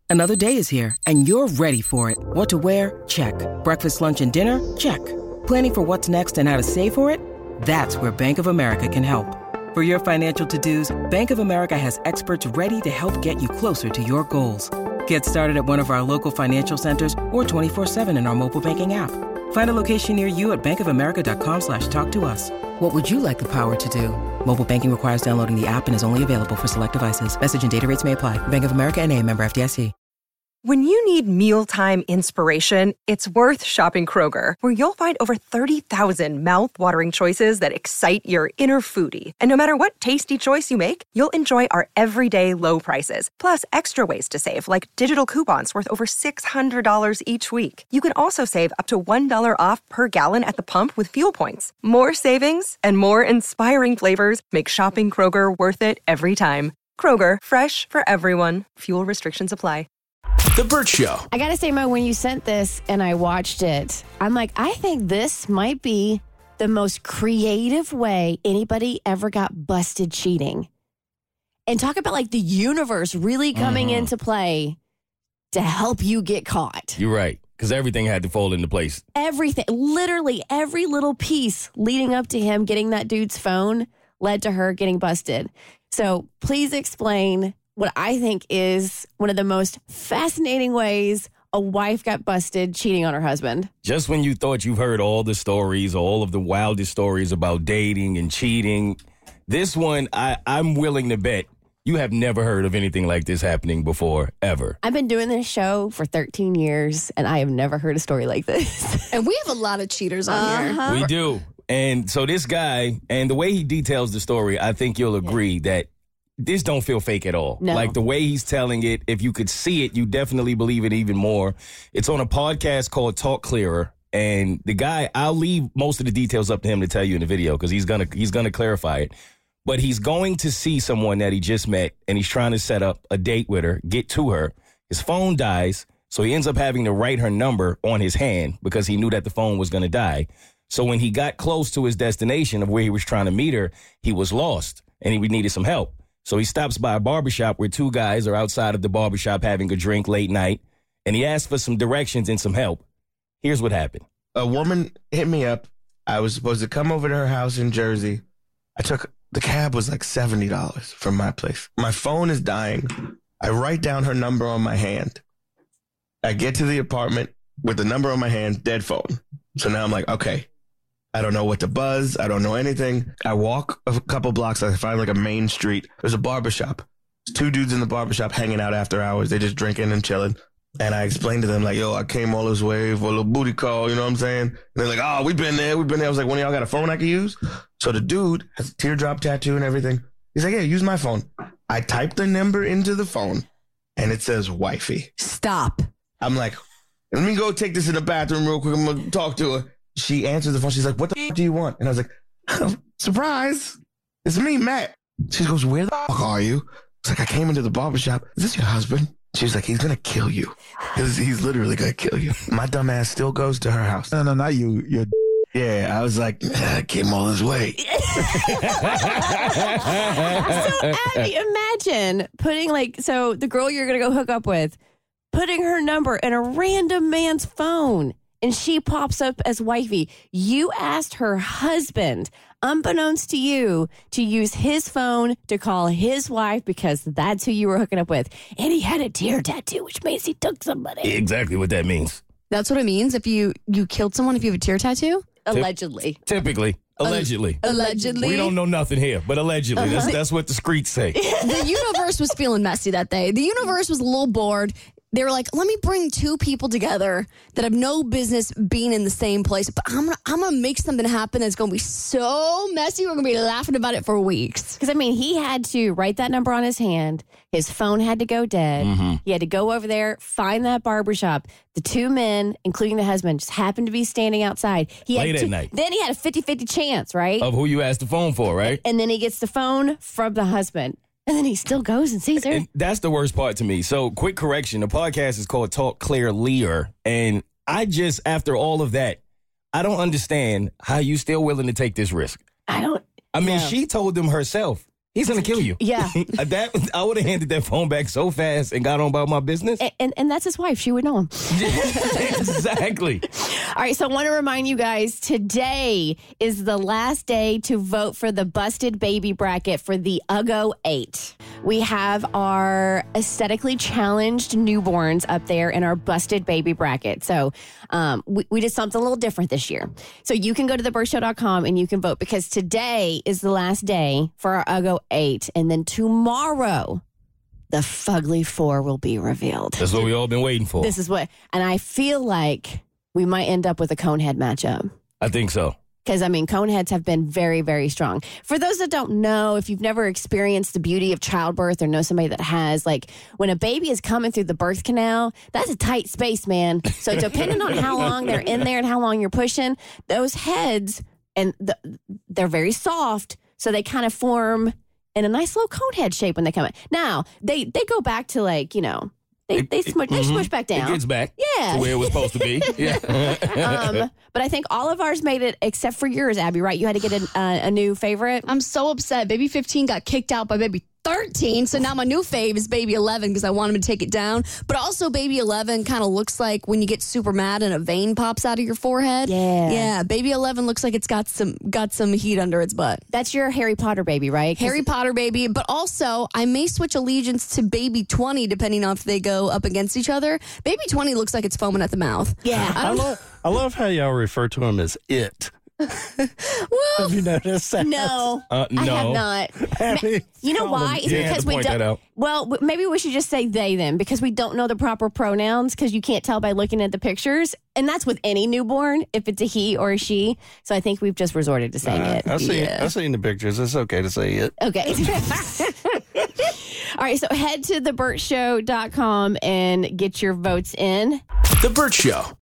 Another day is here, and you're ready for it. What to wear? Check. Breakfast, lunch, and dinner? Check. Planning for what's next and how to save for it? That's where Bank of America can help. For your financial to-dos, Bank of America has experts ready to help get you closer to your goals. Get started at one of our local financial centers or 24/7 in our mobile banking app. Find a location near you at bankofamerica.com/talktous. What would you like the power to do? Mobile banking requires downloading the app and is only available for select devices. Message and data rates may apply. Bank of America N.A., member FDIC. When you need mealtime inspiration, it's worth shopping Kroger, where you'll find over 30,000 mouth-watering choices that excite your inner foodie. And no matter what tasty choice you make, you'll enjoy our everyday low prices, plus extra ways to save, like digital coupons worth over $600 each week. You can also save up to $1 off per gallon at the pump with fuel points. More savings and more inspiring flavors make shopping Kroger worth it every time. Kroger, fresh for everyone. Fuel restrictions apply. The Burt Show. I gotta say, Mo, when you sent this and I watched it, I'm like, I think this might be the most creative way anybody ever got busted cheating. And talk about like the universe really coming into play to help you get caught. You're right, because everything had to fall into place. Everything, literally every little piece leading up to him getting that dude's phone led to her getting busted. So please explain what I think is one of the most fascinating ways a wife got busted cheating on her husband. Just when you thought you've heard all the stories, all of the wildest stories about dating and cheating, this one, I'm willing to bet you have never heard of anything like this happening before, ever. I've been doing this show for 13 years, and I have never heard a story like this. And we have a lot of cheaters on here. We do. And so this guy, and the way he details the story, I think you'll agree that this don't feel fake at all. No. Like the way he's telling it, if you could see it, you definitely believe it even more. It's on a podcast called Talk Clearer. And the guy, I'll leave most of the details up to him to tell you in the video because he's gonna clarify it. But he's going to see someone that he just met, and he's trying to set up a date with her, get to her. His phone dies, so he ends up having to write her number on his hand because he knew that the phone was going to die. So when he got close to his destination of where he was trying to meet her, he was lost, and he needed some help. So he stops by a barbershop where two guys are outside of the barbershop having a drink late night, and he asks for some directions and some help. Here's what happened. A woman hit me up. I was supposed to come over to her house in Jersey. The cab was like $70 from my place. My phone is dying. I write down her number on my hand. I get to the apartment with the number on my hand, dead phone. So now I'm like, okay, I don't know what to buzz. I don't know anything. I walk a couple blocks. I find like a main street. There's a barbershop. There's two dudes in the barbershop hanging out after hours. They just drinking and chilling. And I explained to them like, yo, I came all this way for a little booty call. You know what I'm saying? And they're like, oh, we've been there. I was like, one of y'all got a phone I can use? So the dude has a teardrop tattoo and everything. He's like, yeah, use my phone. I typed the number into the phone and it says wifey. Stop. I'm like, let me go take this in the bathroom real quick. I'm going to talk to her. She answers the phone. She's like, what the f- do you want? And I was like, oh, surprise. It's me, Matt. She goes, where the f- are you? It's like, I came into the barbershop. Is this your husband? She was like, he's going to kill you. He's literally going to kill you. My dumb ass still goes to her house. No, not you. You're yeah, I was like, I came all this way. So, Abby, imagine putting the girl you're going to go hook up with, putting her number in a random man's phone, and she pops up as wifey. You asked her husband, unbeknownst to you, to use his phone to call his wife because that's who you were hooking up with. And he had a tear tattoo, which means he took somebody. Exactly what that means. That's what it means if you killed someone if you have a tear tattoo? Allegedly. Typically. Allegedly. Allegedly. We don't know nothing here, but allegedly. That's what the streets say. The universe was feeling messy that day. The universe was a little bored. They were like, let me bring two people together that have no business being in the same place. But I'm gonna make something happen that's gonna be so messy. We're gonna be laughing about it for weeks. Because, he had to write that number on his hand. His phone had to go dead. Mm-hmm. He had to go over there, find that barbershop. The two men, including the husband, just happened to be standing outside. Late at night. Then he had a 50-50 chance, right? Of who you asked the phone for, right? And then he gets the phone from the husband. And then he still goes and sees her. And that's the worst part to me. So, quick correction. The podcast is called Talk Clearer. And I just, after all of that, I don't understand how you still willing to take this risk. I don't. I mean, no. she told them herself. He's gonna kill you. Yeah. I would have handed that phone back so fast and got on about my business. And that's his wife. She would know him. Exactly. All right, so I want to remind you guys, today is the last day to vote for the Busted Baby bracket for the Uggo 8. We have our aesthetically challenged newborns up there in our Busted Baby bracket. So we did something a little different this year. So you can go to thebirthshow.com and you can vote, because today is the last day for our Uggo 8. And then tomorrow, the Fugly 4 will be revealed. That's what we all been waiting for. This is what, and I feel like we might end up with a Conehead matchup. I think so. Because, I mean, Coneheads have been very, very strong. For those that don't know, if you've never experienced the beauty of childbirth or know somebody that has, like, when a baby is coming through the birth canal, that's a tight space, man. So depending on how long they're in there and how long you're pushing, those heads, and they're very soft, so they kind of form in a nice little cone head shape when they come in. Now, they go back to, like, you know, they smush back down. It gets back to where it was supposed to be. Yeah. But I think all of ours made it, except for yours, Abby, right? You had to get a new favorite. I'm so upset. Baby 15 got kicked out by baby 13. So now my new fave is baby 11 because I want him to take it down. But also baby 11 kind of looks like when you get super mad and a vein pops out of your forehead. Yeah. Yeah. Baby 11 looks like it's got some heat under its butt. That's your Harry Potter baby, right? Harry Potter baby. But also I may switch allegiance to baby 20 depending on if they go up against each other. Baby 20 looks like it's foaming at the mouth. Yeah. I love how y'all refer to him as it. Well, have you noticed that? No, no. I have not. You know why? It's because we don't. Well, maybe we should just say they then, because we don't know the proper pronouns, because you can't tell by looking at the pictures, and that's with any newborn, if it's a he or a she. So I think we've just resorted to saying it. I've seen the pictures. It's okay to say it. Okay. All right, so head to thebirthshow.com and get your votes in. The Burt Show.